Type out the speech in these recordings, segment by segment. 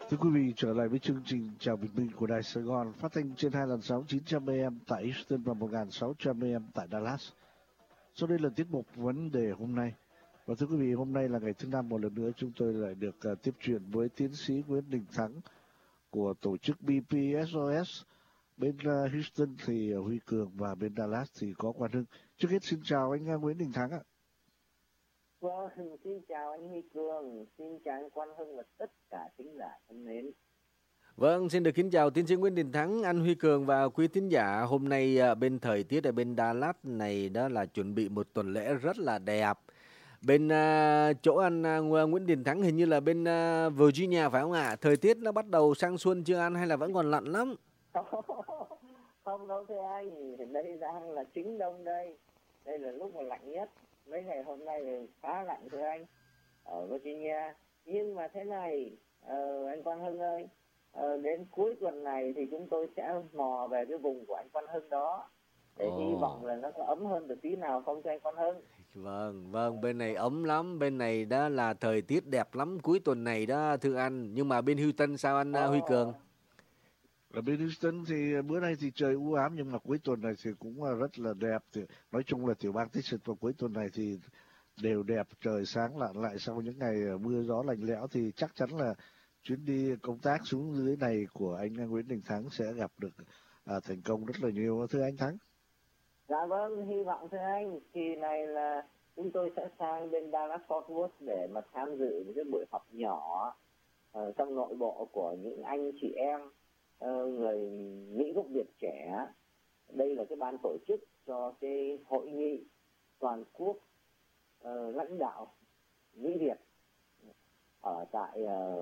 Thưa quý vị, trở lại với chương trình Chào Bình Minh của Đài Sài Gòn, phát thanh trên 2 làn sóng 900 AM tại Houston và 1600 AM tại Dallas. Sau đây là tiết mục vấn đề hôm nay. Và thưa quý vị, hôm nay là ngày thứ năm, một lần nữa chúng tôi lại được tiếp chuyện với tiến sĩ Nguyễn Đình Thắng của tổ chức BPSOS. Bên Houston thì Huy Cường và bên Dallas thì có Quang Hưng. Trước hết xin chào anh Nguyễn Đình Thắng ạ. Vâng, xin chào anh Huy Cường, xin chào anh Quang Hưng và tất cả thính giả thân mến. Vâng, xin được kính chào tiến sĩ Nguyễn Đình Thắng, anh Huy Cường và quý thính giả. Hôm nay bên thời tiết ở bên Dallas này đó là chuẩn bị một tuần lễ rất là đẹp. Bên chỗ anh Nguyễn Đình Thắng hình như là bên Virginia phải không ạ? Thời tiết nó bắt đầu sang xuân chưa anh hay là vẫn còn lạnh lắm? Không đâu thưa anh, đây đang là chính đông đây. Đây là lúc mà lạnh nhất. Mấy ngày hôm nay thì khá lạnh thưa anh ở Virginia. Nhưng mà thế này, anh Quang Hưng ơi, đến cuối tuần này thì chúng tôi sẽ mò về cái vùng của anh Quang Hưng đó để hy vọng là nó có ấm hơn được tí nào không cho anh Quang Hưng. Vâng, bên này ấm lắm, bên này đó là thời tiết đẹp lắm cuối tuần này đó thưa anh. Nhưng mà bên Houston sao anh Huy Cường? Ở bên Houston thì bữa nay thì trời u ám nhưng mà cuối tuần này thì cũng rất là đẹp. Thì nói chung là tiểu bang Texas vào cuối tuần này thì đều đẹp, trời sáng lặn lại sau những ngày mưa gió lạnh lẽo, thì chắc chắn là chuyến đi công tác xuống dưới này của anh Nguyễn Đình Thắng sẽ gặp được thành công rất là nhiều, thưa anh Thắng. Dạ vâng, hy vọng thưa anh, kỳ này là chúng tôi sẽ sang bên Dallas Fort Worth để mà tham dự một cái buổi họp nhỏ trong nội bộ của những anh chị em người Mỹ gốc Việt trẻ. Đây là cái ban tổ chức cho cái hội nghị toàn quốc lãnh đạo Mỹ Việt ở tại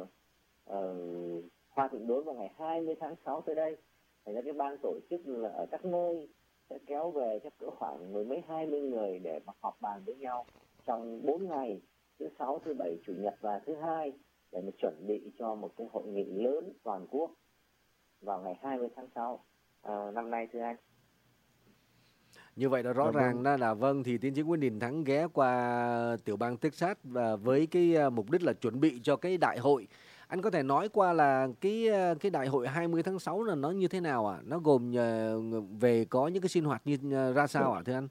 Hoa Thịnh Đốn vào ngày 20 tháng 6 tới đây. Thì là cái ban tổ chức là ở các nơi sẽ kéo về chắc cỡ khoảng mười mấy 20 người để mà họp bàn với nhau trong 4 ngày, thứ Sáu, thứ Bảy, Chủ nhật và thứ Hai, để mà chuẩn bị cho một cái hội nghị lớn toàn quốc vào ngày 20 tháng 6 năm nay thưa anh. Như vậy là rõ ràng đó là thì tiến sĩ Nguyễn Đình Thắng ghé qua tiểu bang Texas và với cái mục đích là chuẩn bị cho cái đại hội. Anh có thể nói qua là cái đại hội 20 tháng 6 là nó như thế nào ạ? Nó gồm về có những cái sinh hoạt như ra sao ạ thưa anh?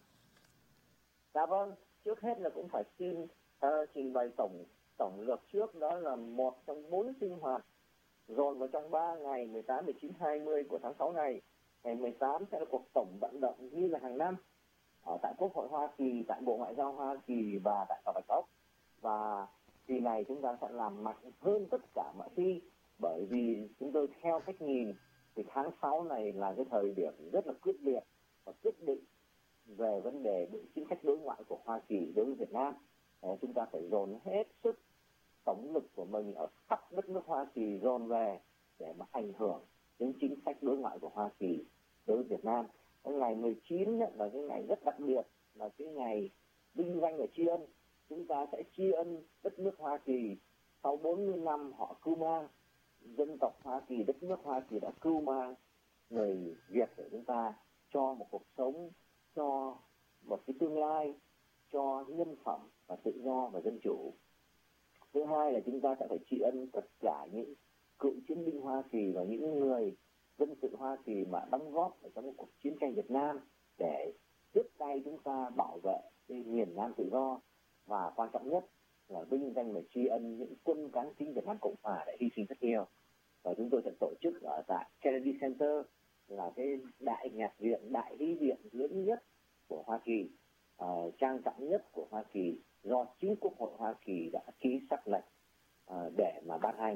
Dạ vâng, trước hết là cũng phải xin trình bày tổng lược trước, đó là một trong 4 sinh hoạt dồn vào trong 3 ngày 18, 19, 20 của tháng 6 này. Ngày 18 sẽ là cuộc tổng vận động như là hàng năm ở tại Quốc hội Hoa Kỳ, tại Bộ Ngoại giao Hoa Kỳ và tại Tòa Bạch Ốc. Và kỳ này chúng ta sẽ làm mạnh hơn tất cả mọi khi, bởi vì chúng tôi theo cách nhìn thì tháng 6 này là cái thời điểm rất là quyết liệt và quyết định về vấn đề chính sách đối ngoại của Hoa Kỳ đối với Việt Nam. Chúng ta phải dồn hết sức tổng lực của mình ở khắp đất nước Hoa Kỳ dồn về để mà ảnh hưởng đến chính sách đối ngoại của Hoa Kỳ đối với Việt Nam. Cái ngày 19 là cái ngày rất đặc biệt, là cái ngày vinh danh và tri ân. Chúng ta sẽ tri ân đất nước Hoa Kỳ sau 40 năm họ cưu mang dân tộc Hoa Kỳ, đất nước Hoa Kỳ đã cưu mang người Việt của chúng ta cho một cuộc sống, cho một cái tương lai, cho nhân phẩm và tự do và dân chủ. Thứ hai là chúng ta sẽ phải tri ân tất cả những cựu chiến binh Hoa Kỳ và những người dân sự Hoa Kỳ mà đóng góp ở trong cuộc chiến tranh Việt Nam để tiếp tay chúng ta bảo vệ cái miền Nam tự do. Và quan trọng nhất là vinh danh và tri ân những quân cán chính Việt Nam Cộng Hòa đã hy sinh rất nhiều. Và chúng tôi sẽ tổ chức ở tại Kennedy Center, là cái đại nhạc viện, đại lý viện lớn nhất của Hoa Kỳ, trang trọng nhất của Hoa Kỳ, do chính Quốc hội Hoa Kỳ đã ký sắc lệnh để mà ban hành.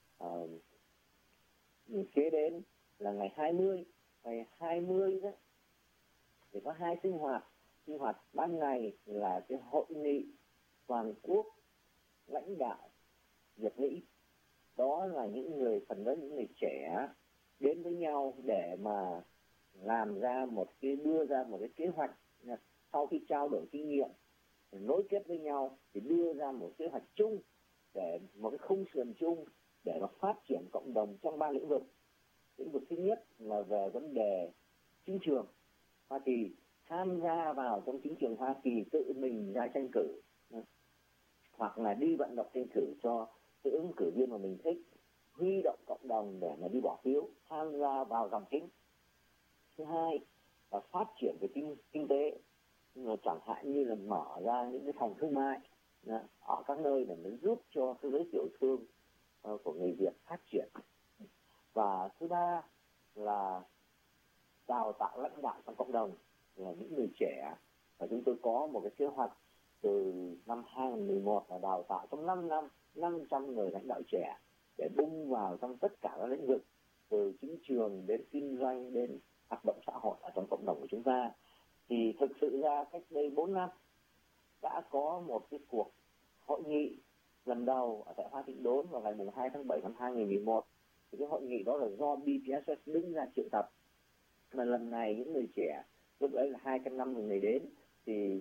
Kế đến là ngày 20. Ngày 20 đó thì có 2 sinh hoạt. Sinh hoạt ban ngày là cái hội nghị toàn quốc lãnh đạo Việt Mỹ. Đó là những người, phần lớn những người trẻ đến với nhau để mà làm ra đưa ra một cái kế hoạch, sau khi trao đổi kinh nghiệm, nối kết với nhau thì đưa ra một kế hoạch chung, để một cái khung sườn chung để mà phát triển cộng đồng trong 3 lĩnh vực. Lĩnh vực thứ nhất là về vấn đề chính trường. Hoa Kỳ tham gia vào trong chính trường Hoa Kỳ, tự mình ra tranh cử hoặc là đi vận động tranh cử cho cái ứng cử viên mà mình thích, huy động cộng đồng để mà đi bỏ phiếu, tham gia vào dòng chính. Thứ hai là phát triển về kinh tế, chẳng hạn như là mở ra những cái phòng thương mại ở các nơi để nó giúp cho cái giới tiểu thương của người Việt phát triển. Và thứ ba là đào tạo lãnh đạo trong cộng đồng là những người trẻ, và chúng tôi có một cái kế hoạch từ năm 2011 là đào tạo trong 5 năm 500 người lãnh đạo trẻ để bung vào trong tất cả các lĩnh vực, từ chính trường đến kinh doanh đến hoạt động xã hội ở trong cộng đồng của chúng ta. Thì thực sự ra cách đây 4 năm đã có một cái cuộc hội nghị lần đầu ở tại Hoa Thịnh Đốn vào ngày 2 tháng 7 năm 2011. Thì cái hội nghị đó là do BPSS đứng ra triệu tập. Mà lần này những người trẻ, lúc ấy là 250 người đến, thì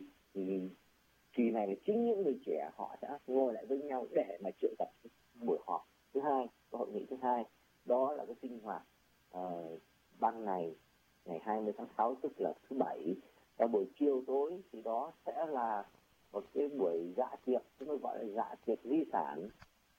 kỳ này là chính những người trẻ họ sẽ ngồi lại với nhau để mà triệu tập buổi họp thứ hai, hội nghị thứ hai. Đó là cái sinh hoạt ban ngày ngày 20 tháng 6 tức là thứ Bảy. Và buổi chiều tối thì đó sẽ là một cái buổi dạ tiệc, chúng tôi gọi là dạ tiệc di sản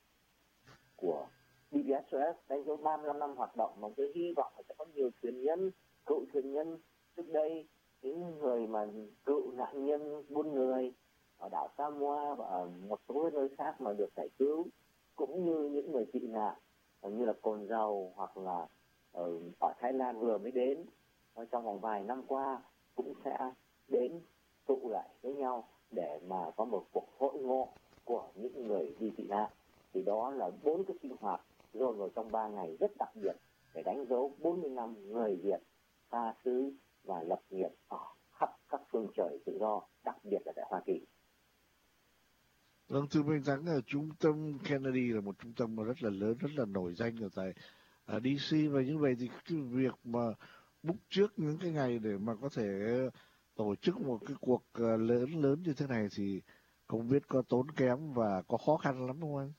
của BPSS đánh dấu 35 năm hoạt động. Mà tôi hy vọng là sẽ có nhiều thuyền nhân, cựu thuyền nhân trước đây, những người mà cựu nạn nhân buôn người ở đảo Samoa và ở một số nơi khác mà được giải cứu, cũng như những người tị nạn như là Cồn Dầu hoặc là ở Thái Lan vừa mới đến trong vòng vài năm qua, cũng sẽ đến tụ lại với nhau để mà có một cuộc hội ngộ của những người đi tị nạn. Thì đó là 4 cái sinh hoạt dồn vào trong 3 ngày rất đặc biệt để đánh dấu 40 năm người Việt xa xứ và lập nghiệp ở khắp các phương trời tự do, đặc biệt là tại Hoa Kỳ. Vâng, thưa Minh Thắng, trung tâm Kennedy là một trung tâm mà rất là lớn, rất là nổi danh ở tại DC, và như vậy thì cái việc mà book trước những cái ngày để mà có thể tổ chức một cái cuộc lớn như thế này thì không biết có tốn kém và có khó khăn lắm không anh?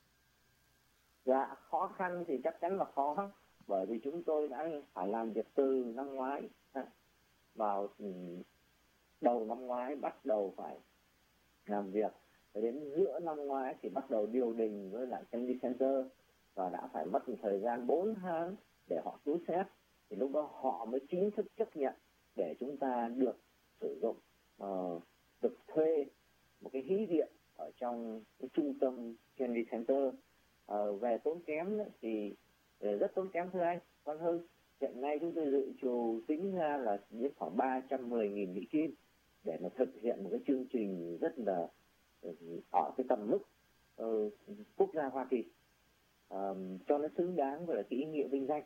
Dạ, khó khăn thì chắc chắn là khó, bởi vì chúng tôi đã phải làm việc từ năm ngoái vào đầu năm ngoái bắt đầu phải làm việc, đến giữa năm ngoái thì bắt đầu điều đình với lại Kennedy Center, và đã phải mất một thời gian 4 tháng để họ cứu xét, thì lúc đó họ mới chính thức chấp nhận để chúng ta được sử dụng, được thuê một cái hí viện ở trong cái trung tâm Kennedy Center. Về tốn kém thì rất tốn kém thưa anh, còn hơn hiện nay chúng tôi dự trù tính ra là đến khoảng 310.000 Mỹ Kim để mà thực hiện một cái chương trình rất là ở cái tầm mức quốc gia Hoa Kỳ, cho nó xứng đáng với là cái ý nghĩa vinh danh.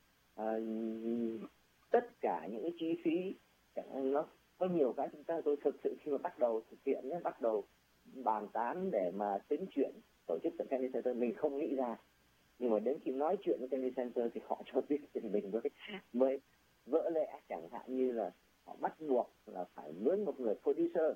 Tất cả những cái chi phí nó có nhiều cái tôi thực sự khi mà bắt đầu thực hiện bắt đầu bàn tán để mà tính chuyện tổ chức tại Kennedy Center mình không nghĩ ra, nhưng mà đến khi nói chuyện với Kennedy Center thì họ cho biết thì mình mới vỡ lẽ. Chẳng hạn như là họ bắt buộc là phải mướn một người producer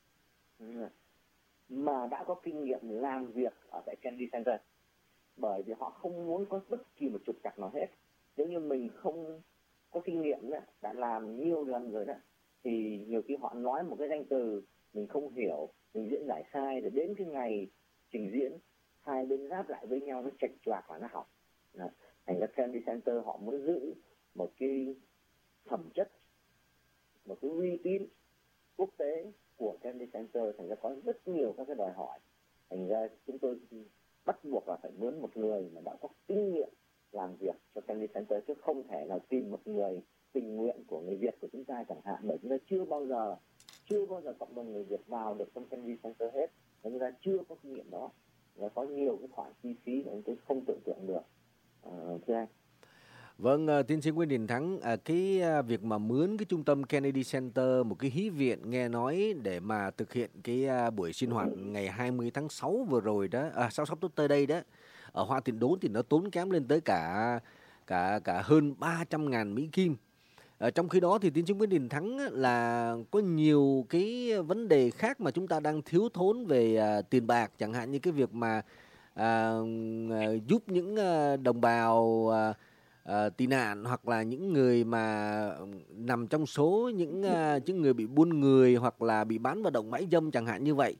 mà đã có kinh nghiệm làm việc ở tại Kennedy Center, bởi vì họ không muốn có bất kỳ một trục trặc nào hết. Nếu như mình không có kinh nghiệm đã làm nhiều lần rồi thì nhiều khi họ nói một cái danh từ mình không hiểu, mình diễn giải sai, rồi đến cái ngày trình diễn hai bên giáp lại với nhau nó chệch choạc và nó hỏng. Thành ra Kennedy Center họ muốn giữ một cái phẩm chất, một cái uy tín quốc tế của Kennedy Center, thành ra có rất nhiều các cái đòi hỏi. Thành ra chúng tôi bắt buộc là phải mướn một người mà đã có kinh nghiệm làm việc cho Kennedy Center, chứ không thể nào tìm một người tình nguyện của người Việt của chúng ta chẳng hạn, bởi chúng ta chưa bao giờ cộng đồng người Việt vào được trong Kennedy Center hết, chúng ta chưa có kinh nghiệm đó, và có nhiều cái khoản chi phí mà chúng tôi không tưởng tượng được, thưa anh. Vâng, tiến sĩ Nguyễn Đình Thắng, cái việc mà mướn cái trung tâm Kennedy Center, một cái hí viện nghe nói để mà thực hiện cái buổi sinh hoạt ngày 20 tháng 6 vừa rồi đó, sắp tới đây đó, ở Hoa Thịnh Đốn thì nó tốn kém lên tới cả hơn 300.000 Mỹ Kim. Trong khi đó thì tiến sĩ Nguyễn Đình Thắng là có nhiều cái vấn đề khác mà chúng ta đang thiếu thốn về tiền bạc, chẳng hạn như cái việc mà giúp những đồng bào tị nạn, hoặc là những người mà nằm trong số những người bị buôn người hoặc là bị bán vào động mãi dâm chẳng hạn như vậy.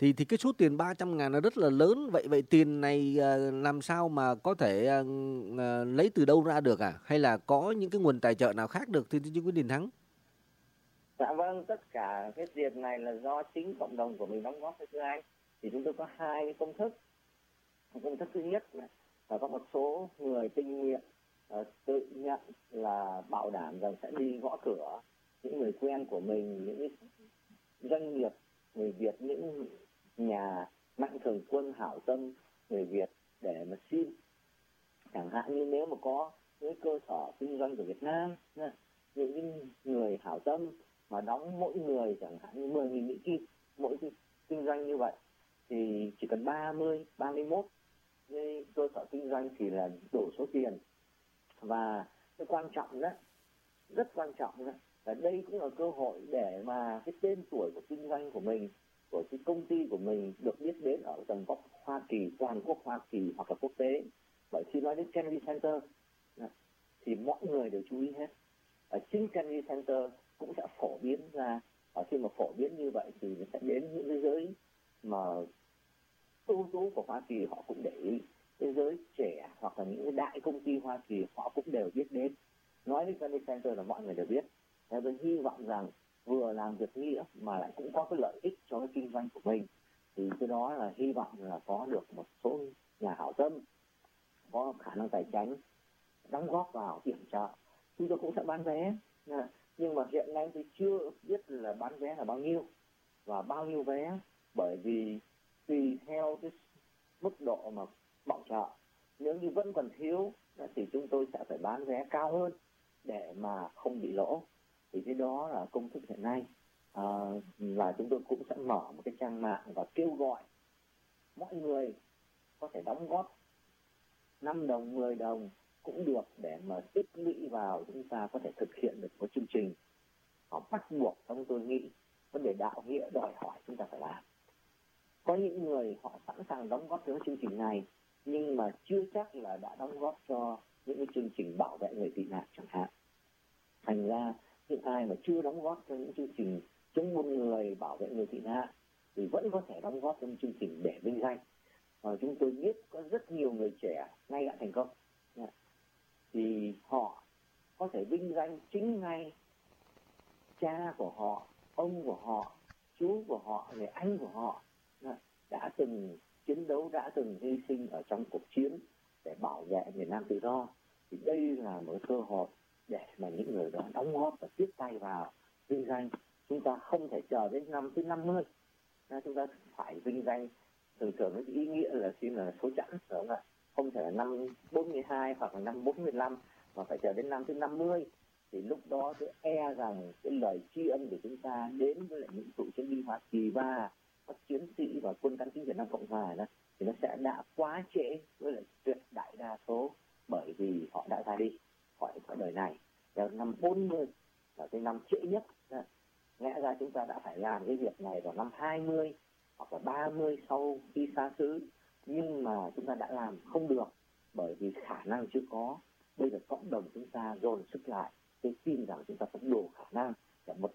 Thì cái số tiền 300.000 nó rất là lớn. Vậy tiền này làm sao mà có thể lấy từ đâu ra được à? Hay là có những cái nguồn tài trợ nào khác được thưa tiến sĩ Nguyễn Đình Thắng? Dạ vâng, tất cả cái tiền này là do chính cộng đồng của mình đóng góp với thưa anh. Thì chúng tôi có hai cái công thức. Công thức thứ nhất là có một số người tình nguyện tự nhận là bảo đảm rằng sẽ đi gõ cửa những người quen của mình, những doanh nghiệp người Việt, những nhà mạnh thường quân hảo tâm người Việt để mà xin. Chẳng hạn như nếu mà có những cơ sở kinh doanh của Việt Nam, những người hảo tâm mà đóng mỗi người chẳng hạn như 10.000 Mỹ Kim mỗi kinh doanh như vậy, thì chỉ cần 31 cái cơ sở kinh doanh thì là đủ số tiền. Và cái quan trọng đó, rất quan trọng đó, là đây cũng là cơ hội để mà cái tên tuổi của kinh doanh của mình, của cái công ty của mình được biết đến ở tầm vóc Hoa Kỳ, toàn quốc Hoa Kỳ hoặc là quốc tế. Bởi khi nói đến Kennedy Center thì mọi người đều chú ý hết. Ở chính Kennedy Center cũng sẽ phổ biến ra, và khi mà phổ biến như vậy thì nó sẽ đến những cái giới mà ưu tú của Hoa Kỳ họ cũng để ý, cái giới trẻ hoặc là những cái đại công ty Hoa Kỳ họ cũng đều biết đến. Nói đến Kennedy Center là mọi người đều biết. Thế tôi hy vọng rằng vừa làm việc nghĩa mà lại cũng có cái lợi ích cho cái kinh doanh của mình, thì cái đó là hy vọng là có được một số nhà hảo tâm có khả năng tài chính đóng góp vào yểm trợ. Chúng tôi cũng sẽ bán vé, nhưng mà hiện nay tôi chưa biết là bán vé là bao nhiêu và bao nhiêu vé, bởi vì tùy theo cái mức độ mà bảo trợ. Nếu như vẫn còn thiếu thì chúng tôi sẽ phải bán vé cao hơn để mà không bị lỗ. Thì cái đó là công thức hiện nay. Và chúng tôi cũng sẽ mở một cái trang mạng và kêu gọi mọi người có thể đóng góp 5 đồng, 10 đồng cũng được để mà tích lũy vào, chúng ta có thể thực hiện được một chương trình. Họ bắt buộc, trong tôi nghĩ vấn đề đạo nghĩa đòi hỏi chúng ta phải làm. Có những người họ sẵn sàng đóng góp cho chương trình này, nhưng mà chưa chắc là đã đóng góp cho những cái chương trình bảo vệ người tị nạn chẳng hạn. Thành ra những ai mà chưa đóng góp cho những chương trình chống buôn người, bảo vệ người tị nạn thì vẫn có thể đóng góp trong chương trình để vinh danh. Chúng tôi biết có rất nhiều người trẻ nay đã thành công, thì họ có thể vinh danh chính ngay cha của họ, ông của họ, chú của họ, người anh của họ đã từng chiến đấu, đã từng hy sinh ở trong cuộc chiến để bảo vệ miền Nam tự do. Thì đây là một cơ hội để mà những người đó đóng góp và tiếp tay vào vinh danh. Chúng ta không thể chờ đến năm thứ 50, chúng ta phải vinh danh. Thường thường cái ý nghĩa là xin là số chẵn, đúng không ạ? Không thể là năm 42 hoặc là năm 45, mà phải chờ đến năm thứ 50. Thì lúc đó tôi e rằng cái lời tri ân của chúng ta đến với lại những cựu chiến binh Hoa Kỳ và các chiến sĩ và quân cán chính Việt Nam Cộng Hòa đó, thì nó sẽ đã quá trễ với lại tuyệt đại đa số, bởi vì họ đã ra đi khỏi đời này vào năm 40 là cái năm trễ nhất. Lẽ ra chúng ta đã phải làm cái việc này vào năm 20 hoặc là 30 sau khi xa xứ, nhưng mà chúng ta đã làm không được bởi vì khả năng chưa có. Bây giờ cộng đồng chúng ta dồn sức lại, tôi tin rằng chúng ta có đủ khả năng để một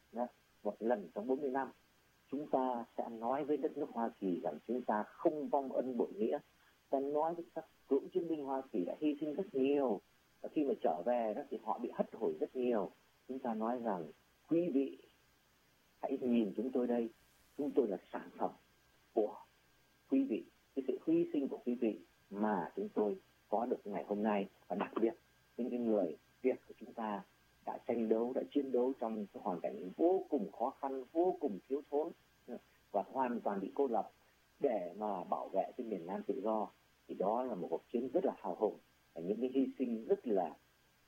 lần trong 40 năm chúng ta sẽ nói với đất nước Hoa Kỳ rằng chúng ta không vong ân bội nghĩa. Ta nói với các cựu chiến binh Hoa Kỳ đã hy sinh rất nhiều, và khi mà trở về đó thì họ bị hất hủi rất nhiều. Chúng ta nói rằng quý vị hãy nhìn chúng tôi đây, chúng tôi là sản phẩm của quý vị, cái sự hy sinh của quý vị mà chúng tôi có được ngày hôm nay. Và đặc biệt những cái người Việt của chúng ta đã tranh đấu, đã chiến đấu trong cái hoàn cảnh vô cùng khó khăn, vô cùng thiếu thốn và hoàn toàn bị cô lập để mà bảo vệ cái miền Nam tự do. Thì đó là một cuộc chiến rất là hào hùng và những cái hy sinh rất là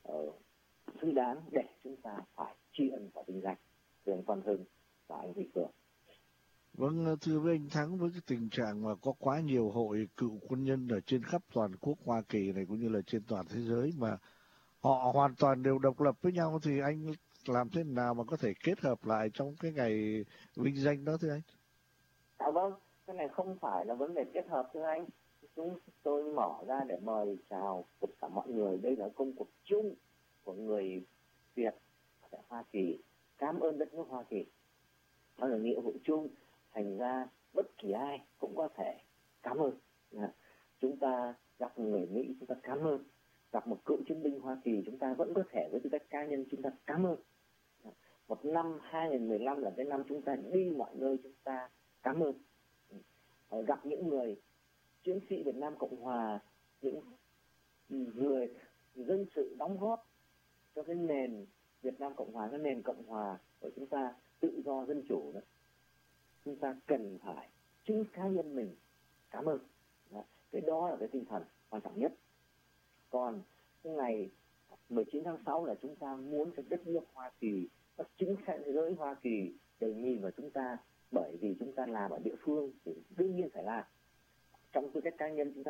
xứng đáng để chúng ta phải tri ân và vinh danh. Thưa anh Văn Hưng và anh Huy Cường. Vâng, thưa với anh Thắng, với cái tình trạng mà có quá nhiều hội cựu quân nhân ở trên khắp toàn quốc Hoa Kỳ này cũng như là trên toàn thế giới mà họ hoàn toàn đều độc lập với nhau, thì anh làm thế nào mà có thể kết hợp lại trong cái ngày vinh danh đó thưa anh? Vâng, cái này không phải là vấn đề kết hợp thưa anh. Chúng tôi mở ra để mời chào tất cả mọi người. Đây là công cuộc chung của người Việt tại Hoa Kỳ. Cảm ơn đất nước Hoa Kỳ. Đó là nghĩa vụ chung. Thành ra bất kỳ ai cũng có thể cảm ơn. Chúng ta gặp người Mỹ chúng ta cảm ơn, gặp một cựu chiến binh Hoa Kỳ chúng ta vẫn có thể với tư cách cá nhân chúng ta cảm ơn. Một năm 2015 là cái năm chúng ta đi mọi nơi chúng ta cảm ơn. Gặp những người chiến sĩ Việt Nam Cộng Hòa, những người dân sự đóng góp cho cái nền Việt Nam Cộng Hòa, cái nền Cộng Hòa của chúng ta tự do dân chủ đó, chúng ta cần phải chính cá nhân mình cảm ơn. Cái đó là cái tinh thần quan trọng nhất. Còn cái ngày 19 tháng 6 là chúng ta muốn cho đất nước Hoa Kỳ, chính thế giới Hoa Kỳ đều nhìn vào chúng ta, bởi vì chúng ta làm ở địa phương thì đương nhiên phải làm. Trong tư cách cá nhân chúng ta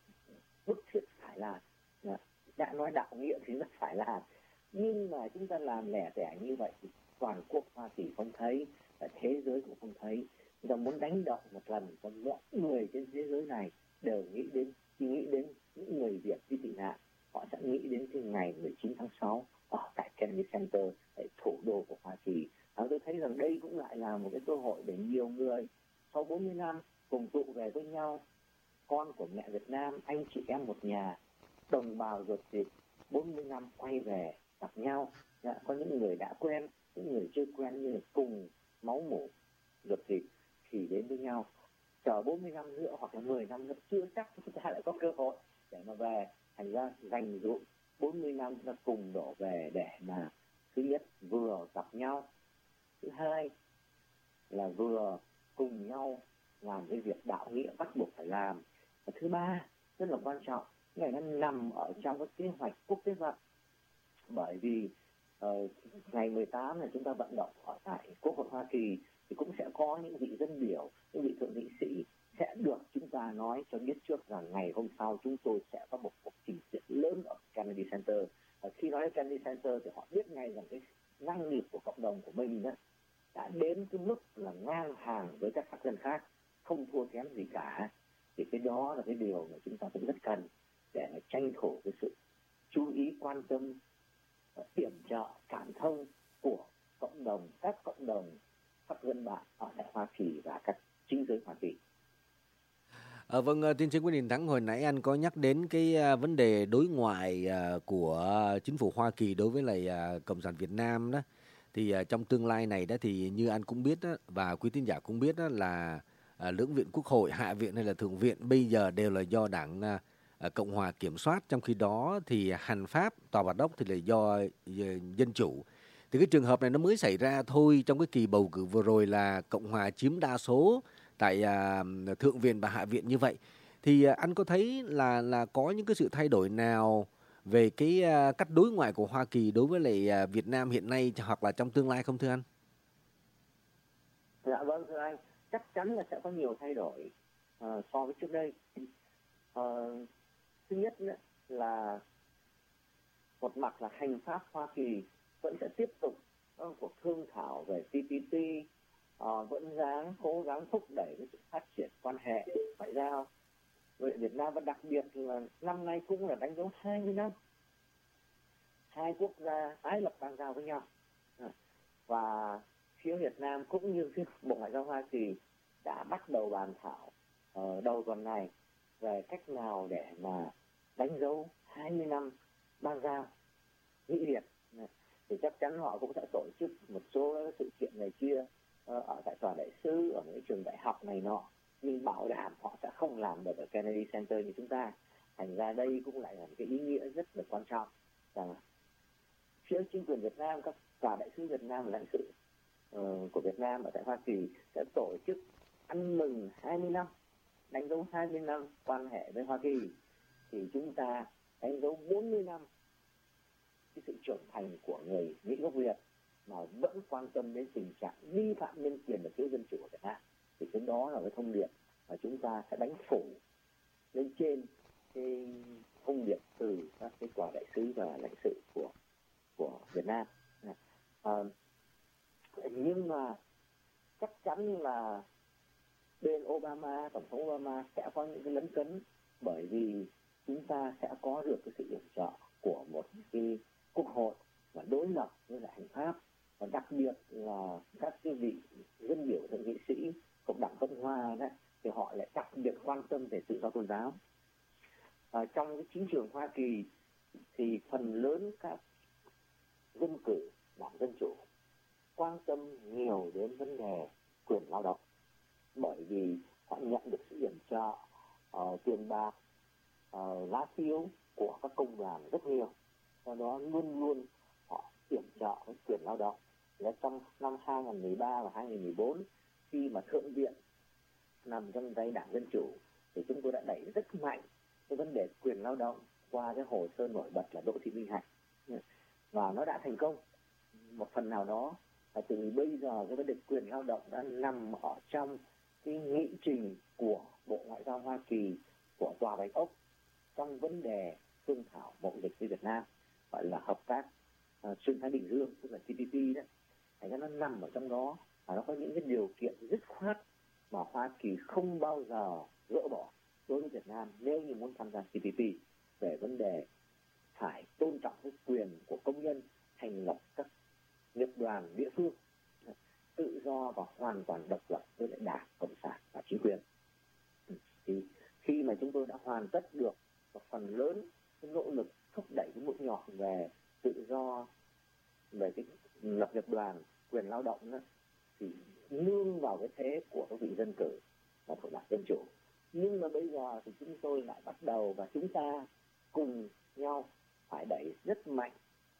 bức thiết phải làm, đã nói đạo nghĩa thì rất phải làm, nhưng mà chúng ta làm lẻ tẻ như vậy thì toàn quốc Hoa Kỳ không thấy, và thế giới cũng không thấy. Chúng ta muốn đánh động một lần cho mọi người trên thế giới này đều nghĩ đến những người Việt đi tị nạn, họ sẽ nghĩ đến cái ngày 19 tháng 6 ở tại Kennedy Center, tại thủ đô của Hoa Kỳ. Tôi thấy rằng đây cũng lại là một cái cơ hội để nhiều người sau 40 năm cùng tụ về với nhau, con của mẹ Việt Nam, anh chị em một nhà, đồng bào ruột thịt, 40 năm quay về gặp nhau. Có những người đã quen, những người chưa quen, nhưng cùng máu mủ ruột thịt thì đến với nhau. Chờ 40 năm nữa hoặc là 10 năm nữa chưa chắc chúng ta lại có cơ hội để mà về. Thành ra dành dụm 40 năm chúng ta cùng đổ về để mà thứ nhất vừa gặp nhau, thứ hai là vừa cùng nhau làm cái việc đạo nghĩa bắt buộc phải làm, và thứ ba rất là quan trọng, cái này nó nằm ở trong cái kế hoạch quốc tế vận. Bởi vì ngày 18 này chúng ta vận động ở tại Quốc hội Hoa Kỳ thì cũng sẽ có những vị dân biểu, những vị thượng nghị sĩ sẽ được chúng ta nói cho biết trước rằng ngày hôm sau chúng tôi sẽ có một cuộc trình diễn lớn ở Kennedy Center. Khi nói đến Kennedy Center thì họ biết ngay rằng cái năng lực của cộng đồng của mình đó đã đến cái mức là ngang hàng với các sắc dân khác, không thua kém gì cả. Thì cái đó là cái điều mà chúng ta cũng rất cần để tranh thủ cái sự chú ý, quan tâm, yểm trợ, cảm thông của cộng đồng, các cộng đồng sắc dân bạn ở tại Hoa Kỳ và các chính giới Hoa Kỳ. Vâng, tiến sĩ Nguyễn Đình Thắng, hồi nãy anh có nhắc đến cái vấn đề đối ngoại của chính phủ Hoa Kỳ đối với lại Cộng sản Việt Nam đó. Thì trong tương lai này đó thì như anh cũng biết đó, và quý tín giả cũng biết đó, là lưỡng viện Quốc hội, Hạ viện hay là Thượng viện bây giờ đều là do Đảng Cộng hòa kiểm soát, trong khi đó thì hành pháp, tòa bạch ốc thì là do Dân chủ. Thì cái trường hợp này nó mới xảy ra thôi, trong cái kỳ bầu cử vừa rồi là Cộng hòa chiếm đa số tại Thượng viện và Hạ viện như vậy. Thì anh có thấy là có những cái sự thay đổi nào về cái cách đối ngoại của Hoa Kỳ đối với lại Việt Nam hiện nay hoặc là trong tương lai không thưa anh? Dạ vâng thưa anh, chắc chắn là sẽ có nhiều thay đổi so với trước đây. Thứ nhất là một mặt là hành pháp Hoa Kỳ vẫn sẽ tiếp tục cuộc thương thảo về TPP, vẫn cố gắng thúc đẩy cái sự phát triển quan hệ ngoại giao với Việt Nam, và đặc biệt là năm nay cũng là đánh dấu 20 năm hai quốc gia tái lập bang giao với nhau. Và phía Việt Nam cũng như phía Bộ Ngoại giao Hoa Kỳ đã bắt đầu bàn thảo đầu tuần này về cách nào để mà đánh dấu 20 năm bang giao Mỹ Việt. Thì chắc chắn họ cũng sẽ tổ chức một số sự kiện này kia ở tại tòa đại sứ, ở những trường đại học này nọ, nhưng bảo đảm họ sẽ không làm được ở Kennedy Center như chúng ta. Thành ra đây cũng lại là một cái ý nghĩa rất là quan trọng rằng phía chính quyền Việt Nam, các tòa đại sứ Việt Nam và lãnh sự của Việt Nam ở tại Hoa Kỳ sẽ tổ chức ăn mừng 20 năm, đánh dấu 20 năm quan hệ với Hoa Kỳ. Thì chúng ta đánh dấu 40 năm cái sự trưởng thành của người Mỹ gốc Việt mà vẫn quan tâm đến tình trạng vi phạm nhân quyền và thiếu dân chủ của Việt Nam. Thì cái đó là cái thông điệp mà chúng ta sẽ đánh phủ lên trên cái thông điệp từ các cái tòa đại sứ và lãnh sự của Việt Nam. Nhưng mà chắc chắn là bên Obama, Tổng thống Obama sẽ có những cái lấn cấn, bởi vì chúng ta sẽ có được cái sự yểm trợ của một cái quốc hội và đối lập với lại hành pháp, và đặc biệt là các cái vị dân biểu thượng nghị sĩ Cộng đảng Cộng hòa đó thì họ lại đặc biệt quan tâm về tự do tôn giáo. Trong cái chính trường Hoa Kỳ thì phần lớn các dân cử đảng Dân Chủ quan tâm nhiều đến vấn đề quyền lao động, bởi vì họ nhận được sự yểm trợ tiền bạc, lá phiếu của các công đoàn rất nhiều, do đó luôn luôn họ yểm trợ cái quyền lao động.และtrong năm 2013 và 2014, khi mà Thượng viện nằm trong tay đảng Dân Chủ thì chúng tôi đã đẩy rất mạnh cái vấn đề quyền lao động qua cái hồ sơ nổi bật là Đỗ Thị Minh Hạnh, và nó đã thành công một phần nào đó. Và từ bây giờ cái vấn đề quyền lao động đã nằm ở trong cái nghị trình của Bộ Ngoại giao Hoa Kỳ, của Tòa Bạch Ốc trong vấn đề thương thảo mậu dịch với Việt Nam, gọi là hợp tác xuyên Thái Bình Dương, tức là TPP đó. Thành ra nó nằm ở trong đó, và nó có những cái điều kiện dứt khoát mà Hoa Kỳ không bao giờ gỡ bỏ đối với Việt Nam nếu như muốn tham gia TPP, về vấn đề phải tôn trọng cái quyền của công nhân thành lập các nghiệp đoàn địa phương, tự do và hoàn toàn độc lập với lại Đảng Cộng sản và chính quyền. Thì khi mà chúng tôi đã hoàn tất được một phần lớn cái nỗ lực thúc đẩy cái mũi nhọn về tự do, về cái lập nghiệp đoàn, quyền lao động đó, thì nương vào cái thế của các vị dân cử và thuộc đảng Dân Chủ. Nhưng mà bây giờ thì chúng tôi lại bắt đầu, và chúng ta cùng nhau phải đẩy rất mạnh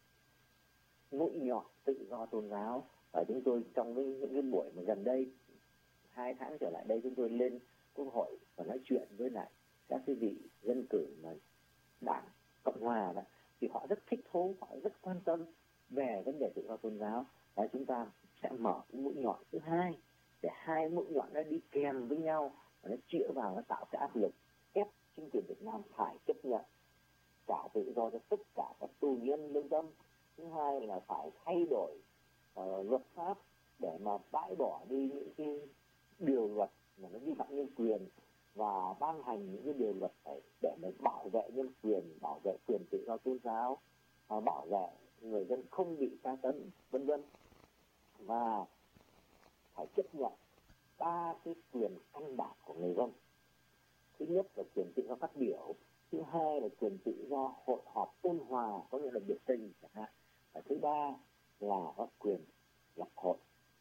mũi nhọn tự do tôn giáo. Và chúng tôi trong những cái buổi mà gần đây 2 tháng trở lại đây, chúng tôi lên Quốc hội và nói chuyện với lại các cái vị dân cử mà Đảng Cộng hòa đó, thì họ rất thích thú, họ rất quan tâm về vấn đề tự do tôn giáo. Và chúng ta sẽ mở cái mũi nhọn thứ hai, để hai mũi nhọn nó đi kèm với nhau và nó chĩa vào, nó tạo cái áp lực ép chính quyền Việt Nam phải chấp nhận trả tự do cho tất cả các tù nhân lương tâm. Thứ hai là phải thay đổi luật pháp để mà bãi bỏ đi những cái điều luật mà nó vi phạm nhân quyền, và ban hành những cái điều luật để mà bảo vệ nhân quyền, bảo vệ quyền tự do tôn giáo, bảo vệ người dân không bị tra tấn, vân vân. Và phải chấp nhận 3 cái quyền căn bản của người dân. Thứ nhất là quyền tự do phát biểu, thứ hai là quyền tự do hội họp tôn hòa, có nghĩa là biểu tình chẳng hạn, và thứ ba là có quyền lập hội.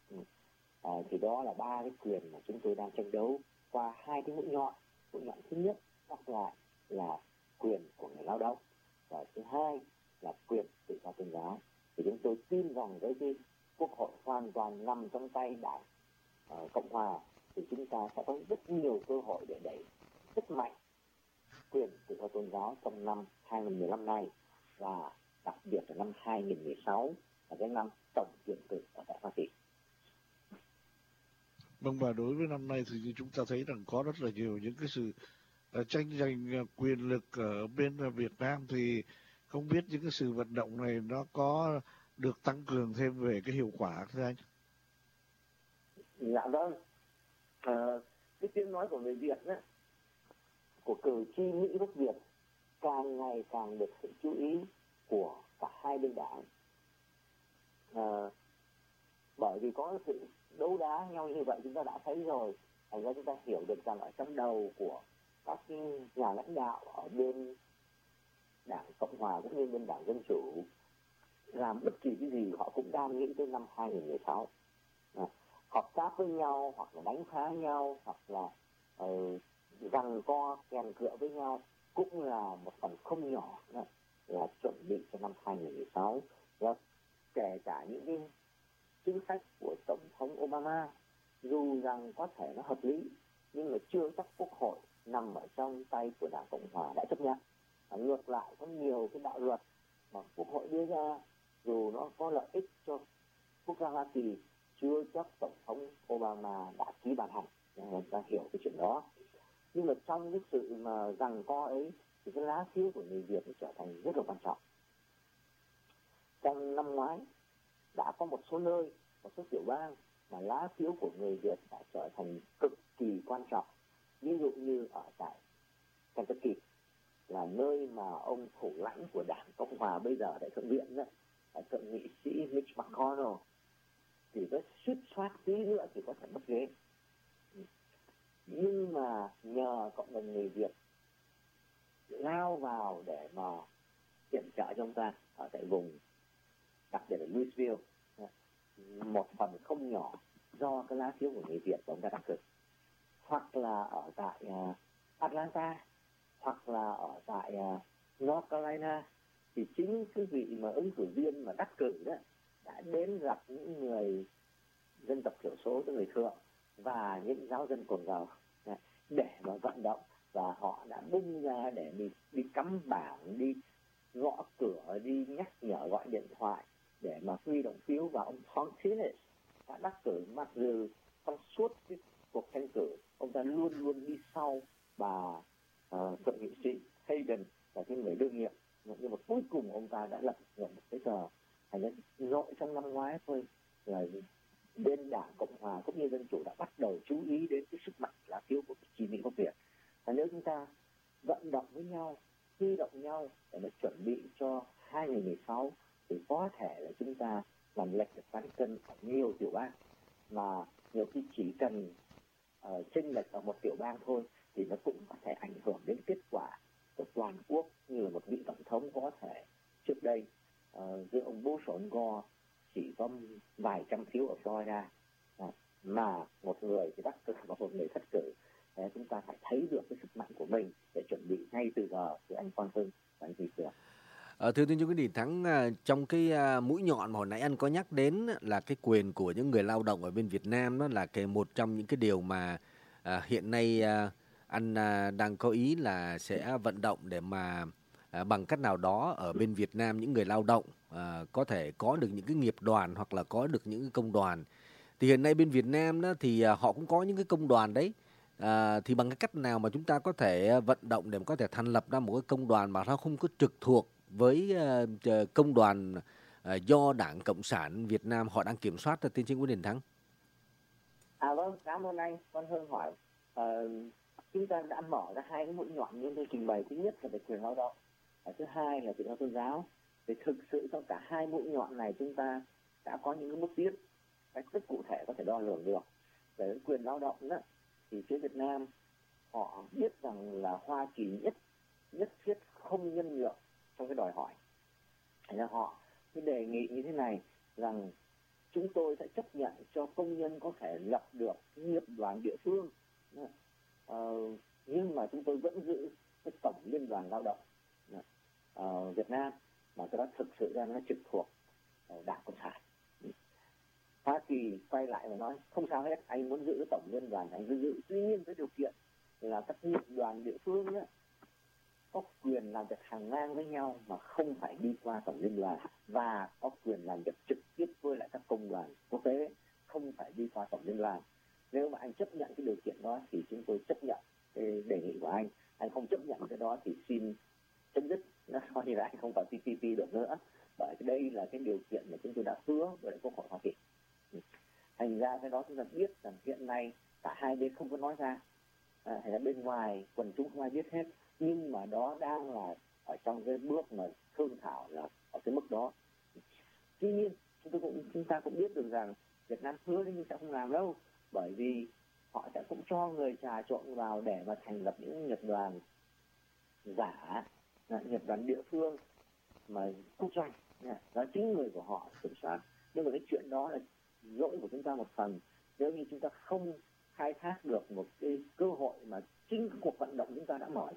Thì đó là 3 cái quyền mà chúng tôi đang tranh đấu qua 2 cái mũi nhọn. Mũi nhọn thứ nhất nhắc lại là quyền của người lao động, và thứ hai là quyền tự do tôn giáo. Thì chúng tôi tin rằng với cái Quốc hội hoàn toàn nằm trong tay Đảng Cộng hòa thì chúng ta sẽ có rất nhiều cơ hội để đẩy rất mạnh quyền tự do tôn giáo trong năm 2015 này, và đặc biệt là năm 2016 là cái năm tổng tuyển cử ở tại Hoa Kỳ. Vâng, và đối với năm nay thì chúng ta thấy rằng có rất là nhiều những cái sự tranh giành quyền lực ở bên Việt Nam, thì không biết những cái sự vận động này nó có được tăng cường thêm về cái hiệu quả thưa anh? Dạ vâng. Cái tiếng nói của người Việt đó, của cử tri Mỹ gốc Việt càng ngày càng được sự chú ý của cả hai bên đảng. Bởi vì có sự đấu đá nhau như vậy chúng ta đã thấy rồi, thành ra chúng ta hiểu được rằng ở trong đầu của các nhà lãnh đạo ở bên Đảng Cộng hòa cũng như bên Đảng Dân Chủ làm bất kỳ cái gì họ cũng đang nghĩ tới năm 2016. Hợp tác với nhau, hoặc là đánh phá nhau, hoặc là giằng co kèn cựa với nhau, cũng là một phần không nhỏ đó, là chuẩn bị cho năm 2016. Và kể cả những cái chính sách của Tổng thống Obama, dù rằng có thể nó hợp lý, nhưng mà chưa chắc Quốc hội nằm ở trong tay của Đảng Cộng hòa đã chấp nhận. Ngược lại, có nhiều cái đạo luật mà Quốc hội đưa ra, dù nó có lợi ích cho quốc gia Hoa Kỳ, chưa chắc Tổng thống Obama đã ký ban hành. Người ta hiểu cái chuyện đó. Nhưng mà trong cái sự mà giằng co ấy thì cái lá phiếu của người Việt trở thành rất là quan trọng. Trong năm ngoái đã có một số nơi, một số tiểu bang mà lá phiếu của người Việt đã trở thành cực kỳ quan trọng. Ví dụ như ở tại Kentucky, là nơi mà ông thủ lãnh của Đảng Cộng hòa bây giờ tại Thượng viện đó, là thượng nghị sĩ Mitch McConnell, thì có suýt soát tí nữa thì có thể mất ghế. mà nhờ cộng đồng người Việt lao vào để mà viện trợ cho ông ta ở tại vùng, đặc biệt là Louisville, một phần không nhỏ do cái lá phiếu của người Việt của ông ta đắc cử, hoặc là ở tại Atlanta, hoặc là ở tại North Carolina, thì chính cái vị mà ứng cử viên mà đắc cử đó đã đến gặp những người dân tộc thiểu số, những người thượng và những giáo dân cồn dầu để mà vận động, và họ đã bung ra để đi cắm bảng, đi gõ cửa, đi nhắc nhở, gọi điện thoại để mà huy động phiếu. Và ông Tom Tillis đã đắc cử, mặc dù trong suốt cái cuộc tranh cử ông ta luôn luôn đi sau bà thượng nghị sĩ Hayden là cái người đương nhiệm, nhưng mà cuối cùng ông ta đã lập được một cái tờ. Thành ra nội trong năm ngoái thôi là bên đảng Cộng hòa cũng như Dân chủ đã bắt đầu chú ý đến cái sức mạnh lá phiếu của cử tri Mỹ gốc Việt. Và nếu chúng ta vận động với nhau, huy động nhau để mà chuẩn bị cho 2016 thì có thể là chúng ta làm lệch được cán cân ở nhiều tiểu bang, mà nhiều khi chỉ cần chênh lệch ở một tiểu bang thôi thì nó cũng có thể ảnh hưởng đến kết quả của toàn quốc, như là một vị tổng thống có thể trước đây giữa ông Bush và ông Gore chỉ có vài trăm phiếu ở Florida, mà một người thì đắc cử và một người thất cử. Thế chúng ta phải thấy được cái sức mạnh của mình để chuẩn bị ngay từ giờ. Thưa anh Quang Hưng và anh Thùy Cường. Thưa tiến sĩ Nguyễn Đình Thắng, trong cái mũi nhọn mà hồi nãy anh có nhắc đến là cái quyền của những người lao động ở bên Việt Nam, đó là một trong những cái điều mà hiện nay anh đang có ý là sẽ vận động để mà bằng cách nào đó ở bên Việt Nam những người lao động có thể có được những cái nghiệp đoàn hoặc là có được những cái công đoàn. Thì hiện nay bên Việt Nam đó thì họ cũng có những cái công đoàn đấy. Thì bằng cái cách nào mà chúng ta có thể vận động để mà có thể thành lập ra một cái công đoàn mà nó không có trực thuộc với công đoàn do Đảng Cộng sản Việt Nam họ đang kiểm soát, tiến sĩ Nguyễn Đình Thắng? Vâng, cảm ơn anh. Con Hương hỏi, chúng ta đã mở ra hai cái mũi nhọn như tôi trình bày. Thứ nhất là về quyền lao động, thứ hai là tự do tôn giáo. Thì thực sự trong cả hai mũi nhọn này chúng ta đã có những cái bước tiến cách rất cụ thể có thể đo lường được. Về quyền lao động đó thì phía Việt Nam họ biết rằng là Hoa Kỳ nhất thiết không nhân nhượng trong cái đòi hỏi. Thành ra họ cái đề nghị như thế này, rằng chúng tôi sẽ chấp nhận cho công nhân có thể lập được nghiệp đoàn địa phương, nhưng mà chúng tôi vẫn giữ cái tổng liên đoàn lao động Việt Nam, mà cái đó thực sự ra nó trực thuộc Đảng Cộng sản. Hoa Kỳ quay lại và nói không sao hết, anh muốn giữ tổng liên đoàn anh cứ giữ, tuy nhiên với điều kiện là các nghiệp đoàn địa phương đó có quyền làm việc hàng ngang với nhau mà không phải đi qua tổng liên đoàn, và có quyền làm việc trực tiếp với lại các công đoàn quốc tế, không phải đi qua tổng liên đoàn. Nếu mà anh chấp nhận cái điều kiện đó thì chúng tôi chấp nhận cái đề nghị của anh. Anh không chấp nhận cái đó thì xin chấm dứt, nó coi như là anh không còn TPP được nữa, bởi đây là cái điều kiện mà chúng tôi đã hứa với Quốc hội Hoa Kỳ. Thành ra cái đó chúng ta biết rằng hiện nay cả hai bên không có nói ra, hay là bên ngoài quần chúng không ai biết hết, nhưng mà đó đang là ở trong cái bước mà thương thảo là ở cái mức đó. Tuy nhiên chúng ta cũng biết được rằng Việt Nam hứa nhưng sẽ không làm đâu, bởi vì họ sẽ cũng cho người trà trộn vào để mà thành lập những nghiệp đoàn giả, nghiệp đoàn địa phương mà quốc doanh, đó chính người của họ kiểm soát. Nhưng mà cái chuyện đó là lỗi của chúng ta một phần, nếu như chúng ta không khai thác được một cái cơ hội mà chính cuộc vận động chúng ta đã mở ra.